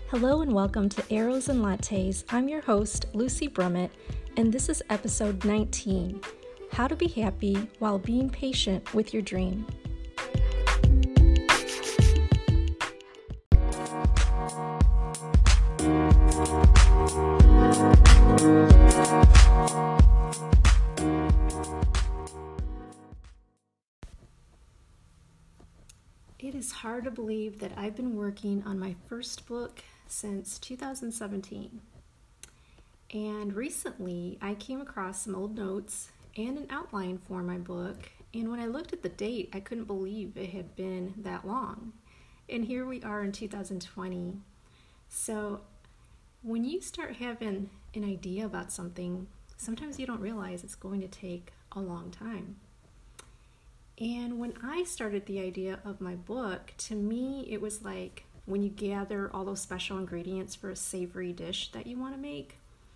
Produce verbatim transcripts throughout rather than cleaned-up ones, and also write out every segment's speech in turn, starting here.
Hello and welcome to Arrows and Lattes. I'm your host, Lucy Brummett, and this is episode nineteen, How to Be Happy While Being Patient with Your Dream. It is hard to believe that I've been working on my first book since two thousand seventeen. And recently I came across some old notes and an outline for my book. And when I looked at the date, I couldn't believe it had been that long. And here we are in two thousand twenty. So when you start having an idea about something, sometimes you don't realize it's going to take a long time. And when I started the idea of my book, to me, it was like when you gather all those special ingredients for a savory dish that you want to make,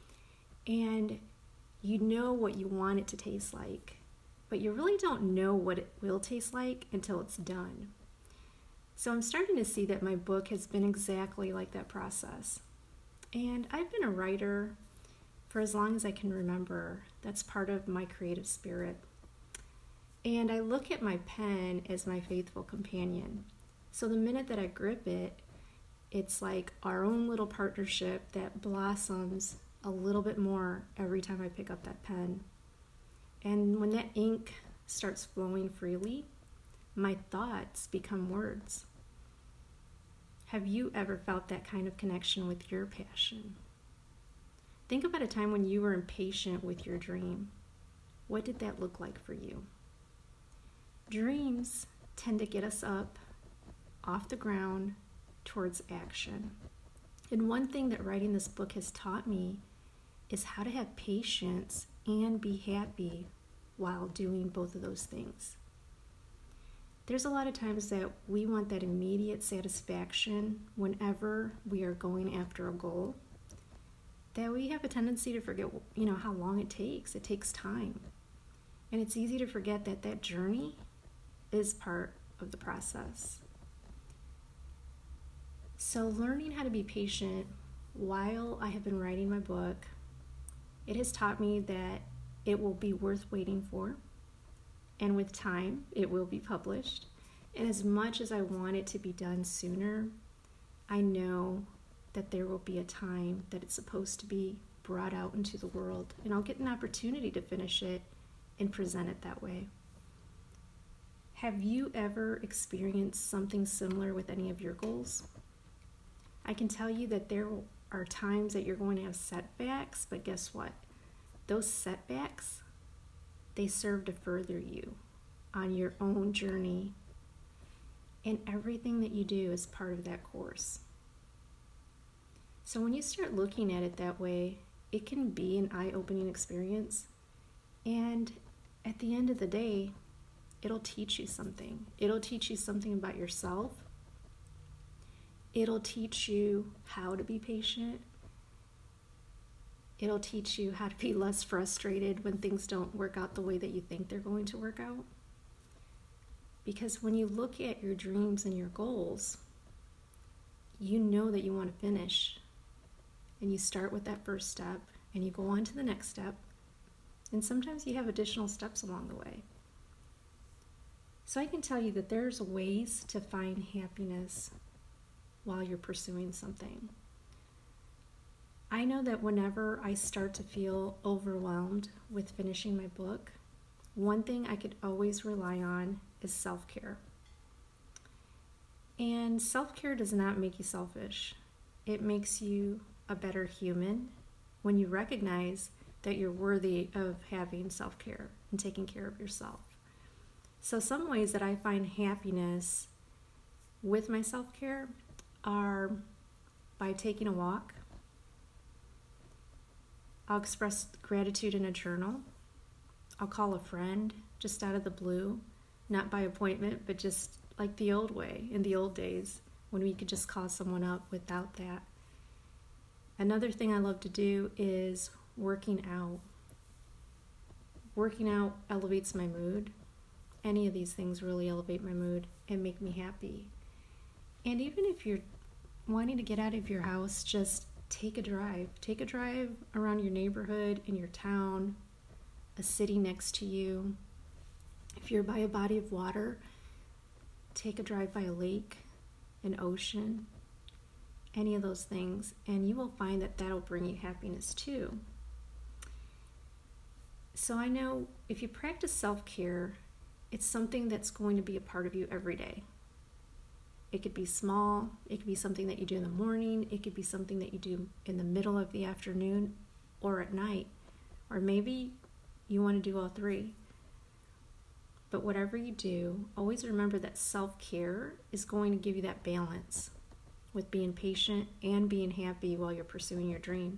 and you know what you want it to taste like, but you really don't know what it will taste like until it's done. So I'm starting to see that my book has been exactly like that process. And I've been a writer for as long as I can remember. That's part of my creative spirit. And I look at my pen as my faithful companion. So the minute that I grip it, it's like our own little partnership that blossoms a little bit more every time I pick up that pen. And when that ink starts flowing freely, my thoughts become words. Have you ever felt that kind of connection with your passion? Think about a time when you were impatient with your dream. What did that look like for you? Dreams tend to get us up off the ground towards action. And one thing that writing this book has taught me is how to have patience and be happy while doing both of those things. There's a lot of times that we want that immediate satisfaction whenever we are going after a goal, that we have a tendency to forget, you know, how long it takes. It takes time. And it's easy to forget that that journey is part of the process. So learning how to be patient while I have been writing my book, it has taught me that it will be worth waiting for. And with time, it will be published. And as much as I want it to be done sooner, I know that there will be a time that it's supposed to be brought out into the world. And I'll get an opportunity to finish it and present it that way. Have you ever experienced something similar with any of your goals? I can tell you that there are times that you're going to have setbacks, but guess what? Those setbacks, they serve to further you on your own journey, and everything that you do is part of that course. So when you start looking at it that way, it can be an eye-opening experience, and at the end of the day, it'll teach you something. It'll teach you something about yourself. It'll teach you how to be patient. It'll teach you how to be less frustrated when things don't work out the way that you think they're going to work out. Because when you look at your dreams and your goals, you know that you want to finish. And you start with that first step, and you go on to the next step. And sometimes you have additional steps along the way. So I can tell you that there's ways to find happiness while you're pursuing something. I know that whenever I start to feel overwhelmed with finishing my book, one thing I could always rely on is self-care. And self-care does not make you selfish. It makes you a better human when you recognize that you're worthy of having self-care and taking care of yourself. So some ways that I find happiness with my self-care are by taking a walk. I'll express gratitude in a journal. I'll call a friend just out of the blue, not by appointment, but just like the old way, in the old days, when we could just call someone up without that. Another thing I love to do is working out. Working out elevates my mood. Any of these things really elevate my mood and make me happy. And even if you're wanting to get out of your house, just take a drive. Take a drive around your neighborhood, in your town, a city next to you. If you're by a body of water, take a drive by a lake, an ocean, any of those things, and you will find that that'll bring you happiness too. So I know if you practice self-care, it's something that's going to be a part of you every day. It could be small, it could be something that you do in the morning, it could be something that you do in the middle of the afternoon or at night, or maybe you want to do all three. But whatever you do, always remember that self-care is going to give you that balance with being patient and being happy while you're pursuing your dream.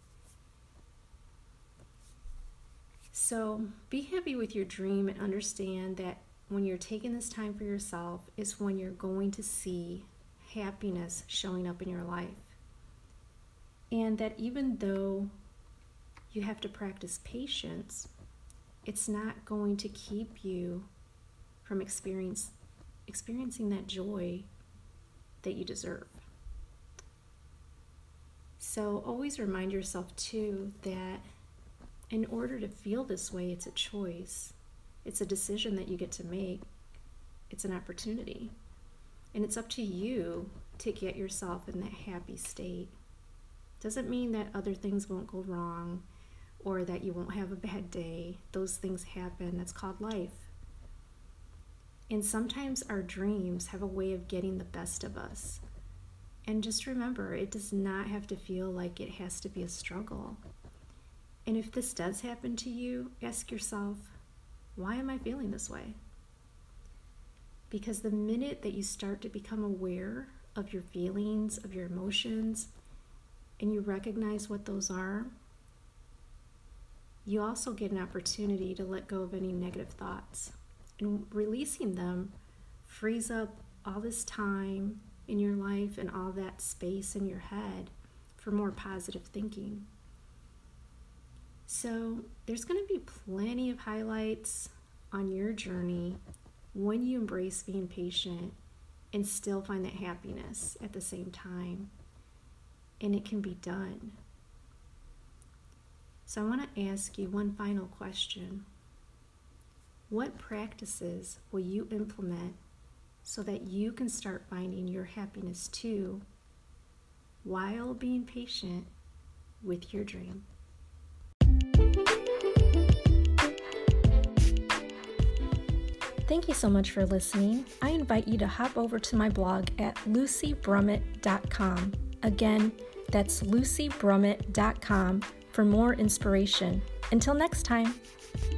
So be happy with your dream and understand that when you're taking this time for yourself is when you're going to see happiness showing up in your life. And that even though you have to practice patience, it's not going to keep you from experience, experiencing that joy that you deserve. So always remind yourself too that in order to feel this way, it's a choice. It's a decision that you get to make. It's an opportunity. And it's up to you to get yourself in that happy state. Doesn't mean that other things won't go wrong or that you won't have a bad day. Those things happen. That's called life. And sometimes our dreams have a way of getting the best of us. And just remember, it does not have to feel like it has to be a struggle. And if this does happen to you, ask yourself, why am I feeling this way? Because the minute that you start to become aware of your feelings, of your emotions, and you recognize what those are, you also get an opportunity to let go of any negative thoughts. And releasing them frees up all this time in your life and all that space in your head for more positive thinking. So there's going to be plenty of highlights on your journey when you embrace being patient and still find that happiness at the same time. And it can be done. So I want to ask you one final question. What practices will you implement so that you can start finding your happiness too while being patient with your dream? Thank you so much for listening. I invite you to hop over to my blog at lucy brummett dot com. Again, that's lucy brummett dot com for more inspiration. Until next time.